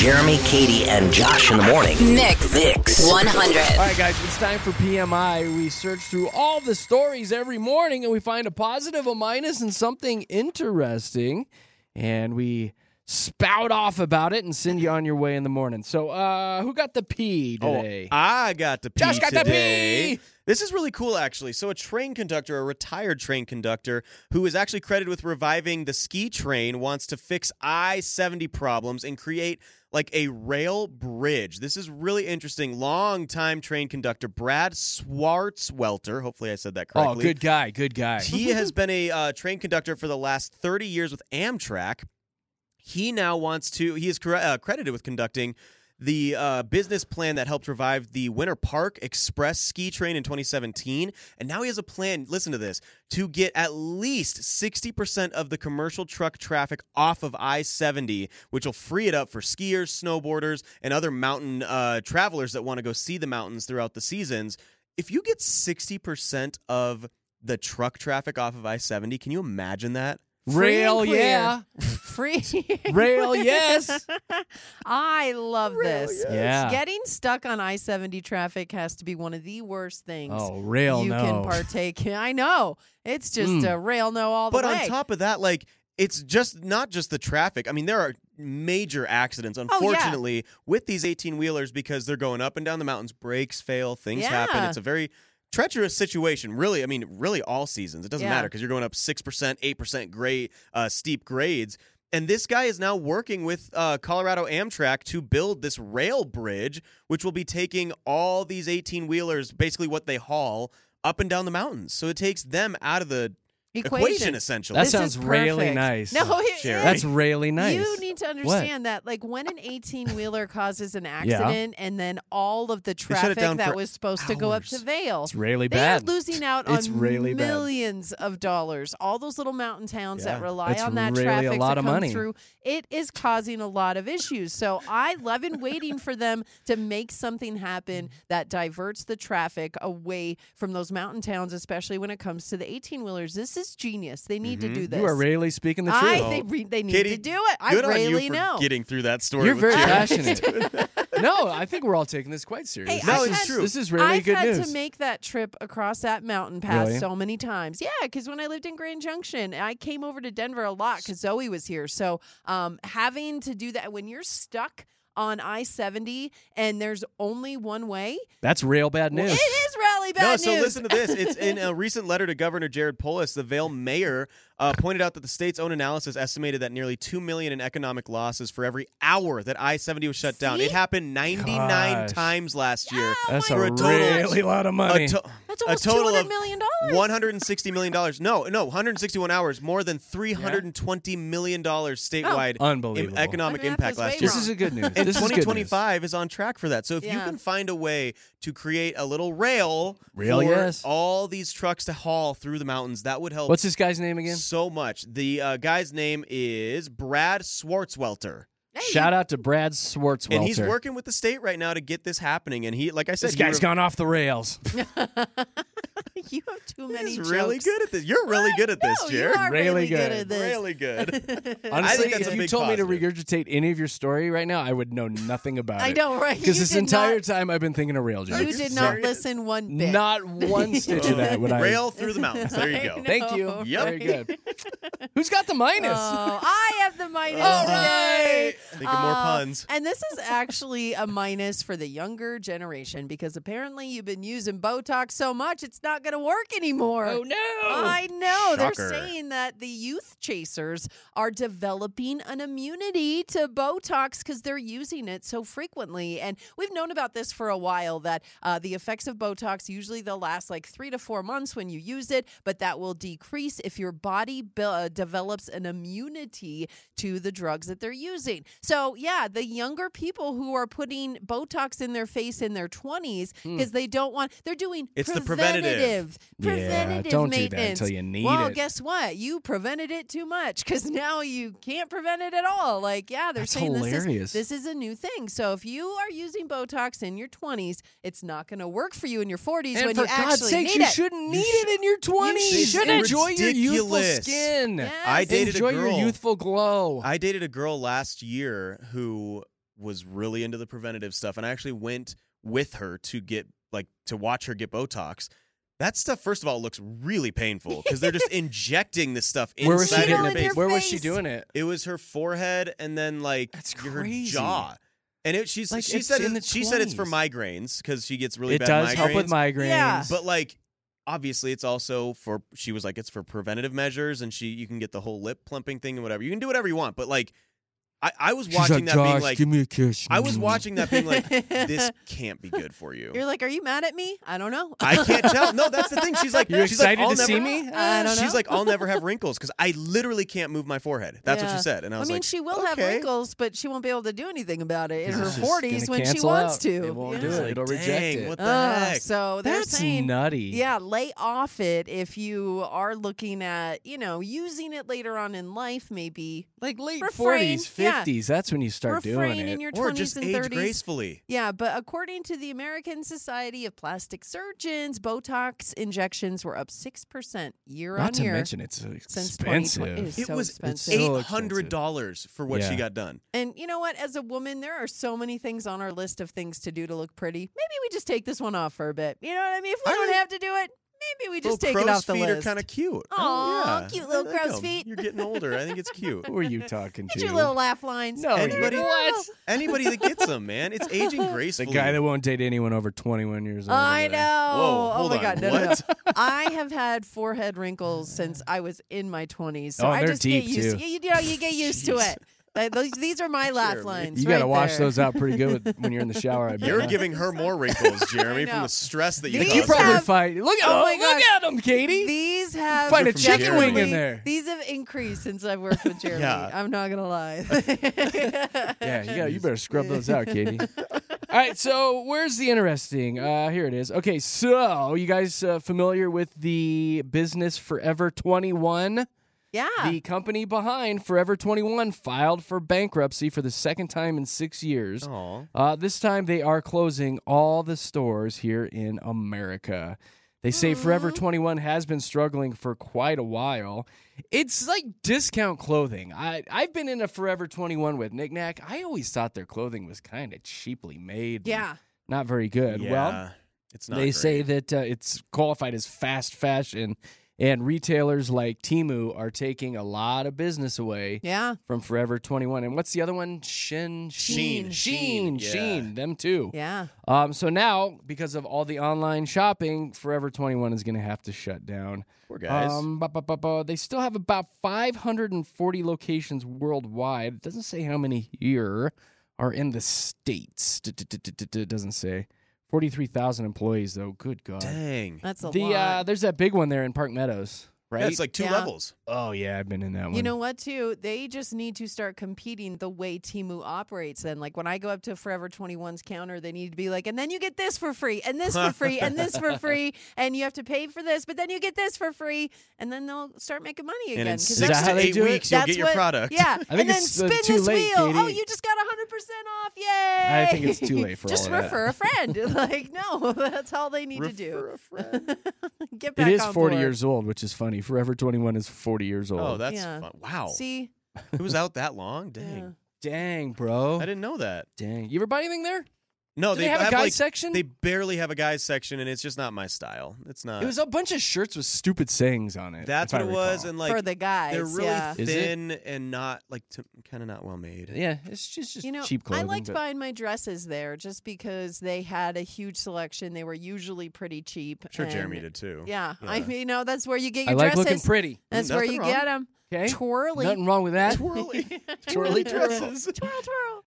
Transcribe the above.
Jeremy, Katie, and Josh in the morning. Mix 100. All right, guys, it's time for PMI. We search through all the stories every morning, and we find a positive, a minus, and something interesting. And we spout off about it and send you on your way in the morning. So, who got the P today? I got the P Josh got today. the P! This is really cool, actually. So a train conductor, a retired train conductor, who is actually credited with reviving the ski train, wants to fix I-70 problems and create like a rail bridge. This is really interesting. Long-time train conductor Brad Swartzwelter. Hopefully I said that correctly. Oh, good guy, good guy. He has been a train conductor for the last 30 years with Amtrak. He now wants to, he is credited with conducting the business plan that helped revive the Winter Park Express ski train in 2017. And now he has a plan, listen to this, to get at least 60% of the commercial truck traffic off of I-70, which will free it up for skiers, snowboarders, and other mountain travelers that want to go see the mountains throughout the seasons. If you get 60% of the truck traffic off of I-70, can you imagine that? Rail, Free and yeah. Free. Rail, yes. I love this. Yeah. Getting stuck on I-70 traffic has to be one of the worst things Oh, rail, you no. can partake in. I know. It's just a rail no all the But way. on top of that, like, it's just not just the traffic. I mean, there are major accidents, unfortunately, with these 18-wheelers because they're going up and down the mountains. Brakes fail, things happen. Yeah. It's a very treacherous situation, really. I mean, really all seasons. It doesn't matter because you're going up 6%, 8% grade, steep grades. And this guy is now working with Colorado Amtrak to build this rail bridge, which will be taking all these 18-wheelers, basically what they haul, up and down the mountains. So it takes them out of the equation essentially. That This sounds is really perfect. nice. No, it Sherry. is. That's really nice. You need to understand that, like, when an 18-wheeler causes an accident and then all of the shut it traffic down that for was supposed to go up to hours. Vail, It's really they bad. are losing out It's on really bad. millions of dollars. All those little mountain towns that Yeah. rely It's on that really traffic a lot to of come money. through. It is causing a lot of issues. So I've been waiting for them to make something happen that diverts the traffic away from those mountain towns, especially when it comes to the 18-wheelers. This is genius. They need to do this. You are really speaking the truth. I think they need Katie, to do it. I good really on you for know. getting through that story. You're with very Jerry. passionate. No, I think we're all taking this quite seriously. Hey, No, I've it's had- true. This is really I've good had news. to make that trip across that mountain pass Really? so many times. Yeah, because when I lived in Grand Junction, I came over to Denver a lot because Zoe was here. So having to do that when you're stuck on I-70 and there's only one way, That's real bad news. it is really bad No, news. so listen to this. It's in a recent letter to Governor Jared Polis, the Vail mayor pointed out that the state's own analysis estimated that nearly $2 million in economic losses for every hour that I-70 was shut down. See? It happened 99 Gosh. times last year. That's for a a total- really lot of money. That's a almost total $200 of million. $160 million. No, 161 hours, more than $320 million statewide Unbelievable. economic My math impact is last way year. This is a good news. And This is good news. 2025 is on track for that. So if you Yeah. can find a way to create a little rail Rail, for yes. all these trucks to haul through the mountains, that would help What's this guy's name again? so much. The guy's name is Brad Swartzwelter. Shout out to Brad Swartzwelter. And he's working with the state right now to get this happening. And he, like I said, This guy's gone off the rails. You have too many He's really jokes. good at this. You're really good at this, No, Jared. you are Really really good good. at this. Really good. Honestly, that's a if you big told me to positive. regurgitate any of your story right now, I would know nothing about I it. know, right? Because You this did entire not- time I've been thinking of rail jokes. You did not listen one bit. Not one stitch of that would I. Rail through the mountains. There you go. Thank you. know, Yep. Very good. Who's got the minus? Oh, I have the minus All today. right. Think of more puns. And this is actually a minus for the younger generation because apparently you've been using Botox so much it's not going to work anymore. Oh no! I know. Shocker. They're saying that the youth chasers are developing an immunity to Botox because they're using it so frequently. And we've known about this for a while, that the effects of Botox, usually they'll last like 3 to 4 months when you use it, but that will decrease if your body develops an immunity to the drugs that they're using. So, yeah, the younger people who are putting Botox in their face in their 20s because they don't want, they're doing It's the preventative. preventative don't do that maintenance. until you need well, it. guess what? You prevented it too much because now you can't prevent it at all. Like, yeah, they're That's saying hilarious. this is a new thing. So if you are using Botox in your 20s, it's not going to work for you in your 40s And when for you God's actually sakes, need you it. shouldn't need it in your 20s. You shouldn't. Enjoy your youthful Ridiculous. skin. Yes. I dated Enjoy a girl. your youthful glow. I dated a girl last year who was really into the preventative stuff, and I actually went with her to watch her get Botox. That stuff, first of all, looks really painful because they're just injecting this stuff Where was she inside getting your in face. your Where was she face. doing it? It was her forehead and then That's her crazy. jaw. And she Like, said it's in the she said it's for 20s. migraines because she gets really It bad does migraines. help with migraines. Yeah. But obviously it's also she was like, it's for preventative measures, and you can get the whole lip plumping thing and whatever. You can do whatever you want, but I was watching that being like, give me a kiss. I was watching that being like, this can't be good for you. You're like, are you mad at me? I don't know. I can't tell. No, that's the thing. She's like, You're she's like, excited I'll to see never- me? I don't know. She's like, I'll never have wrinkles because I literally can't move my forehead. That's what Yeah. she said, and I I was mean, like, she will have okay. wrinkles, but she won't be able to do anything about it in her It's just 40s gonna when she cancel wants out. to. It won't Yeah. do It's it. like, It'll reject dang, it. What the Ugh, heck? so they're That's saying, nutty. yeah, lay off it if you are looking at, using it later on in life, maybe. Like late Refrain, 40s, yeah. 50s. That's when you start Refrain doing it. in your Or 20s just and age 30s. gracefully. Yeah, but according to the American Society of Plastic Surgeons, Botox injections were up 6% year Not on to year. mention it's since expensive. 2020. It is It so was expensive. so $800 for what Yeah. she got done. And you know what? As a woman, there are so many things on our list of things to do to look pretty. Maybe we just take this one off for a bit. You know what I mean? If we don't have to do it, maybe we just take it off the feet list. are kind of cute. Aw, yeah. cute little I like crow's 'em. feet. You're getting older. I think it's cute. Who are you talking to? Get your little laugh lines. No, Anybody- what? Anybody that gets them, man, it's aging The gracefully. guy that won't date anyone over 21 years old. I over there. know. Whoa, oh hold my on. god, no, What? no. I have had forehead wrinkles since I was in my 20s, so Oh, I they're just get deep, used. too. You get used to Jeez. it. These are my laugh Jeremy. lines. You got to right wash there. those out pretty good when you're in the shower. I bet. You're giving her more wrinkles, Jeremy, I from know. the stress that you These You caused her. probably have- fight. Look at Oh my look gosh. at them, Katie. These have Find a from chicken wing in definitely- there. These have increased since I've worked with Jeremy. Yeah. I'm not gonna lie. Yeah, you better scrub those out, Katie. All right, so where's the interesting? Here it is. Okay, so you guys familiar with the business Forever 21? Yeah. The company behind Forever 21 filed for bankruptcy for the second time in 6 years. Aw. This time they are closing all the stores here in America. They say Forever 21 has been struggling for quite a while. It's like discount clothing. I've been in a Forever 21 with Knick Knack. I always thought their clothing was kind of cheaply made. Yeah. Not very good. Yeah, Well, it's not they great. say that it's qualified as fast fashion, and retailers like Temu are taking a lot of business away Yeah. from Forever 21. And what's the other one? Shein. Shein, them too. Yeah. So now, because of all the online shopping, Forever 21 is going to have to shut down. Poor guys. They still have about 540 locations worldwide. It doesn't say how many here are in the States. It doesn't say. 43,000 employees, though. Good God. Dang. That's a lot. There's that big one there in Park Meadows, right? Yeah, it's like 2 Yeah. levels. Oh, yeah, I've been in that one. You know what, too? They just need to start competing the way Temu operates. Then, like when I go up to Forever 21's counter, they need to be like, and then you get this for free, and this for free, and this for free, and you have to pay for this, but then you get this for free, and then they'll start making money again. And in 'cause 6 that to how they 8 do it? weeks, you'll that's get your what- product. Yeah, think and then it's, spin too this late, wheel. Oh, Katie. you just got 100% off! Yay! I think it's too late for all just of that. refer a friend. Like, no, that's all they need to do. Refer a friend. Get back It is on 40 board. years old, which is funny. Forever 21 is 40 years old. Oh, that's Yeah. fun. Wow. See, It was out that long? Dang. Yeah. Dang, bro. I didn't know that. Dang. You ever buy anything there? No, Do they have a guys like, section? They barely have a guys section, and it's just not my style. It's not. It was a bunch of shirts with stupid sayings on it. That's if what I it was, recall. and like for the guys, they're really yeah. Is it? thin and not like kind of not well made. Yeah, it's just You know, cheap clothing. I liked but- buying my dresses there just because they had a huge selection. They were usually pretty cheap. I'm sure and- Jeremy did too. Yeah, Yeah. I mean, that's where you get I your like dresses. looking pretty. That's where Nothing you wrong. get them. Okay, Twirly. nothing wrong with that. Twirly, Twirly dresses. Twirl, twirl.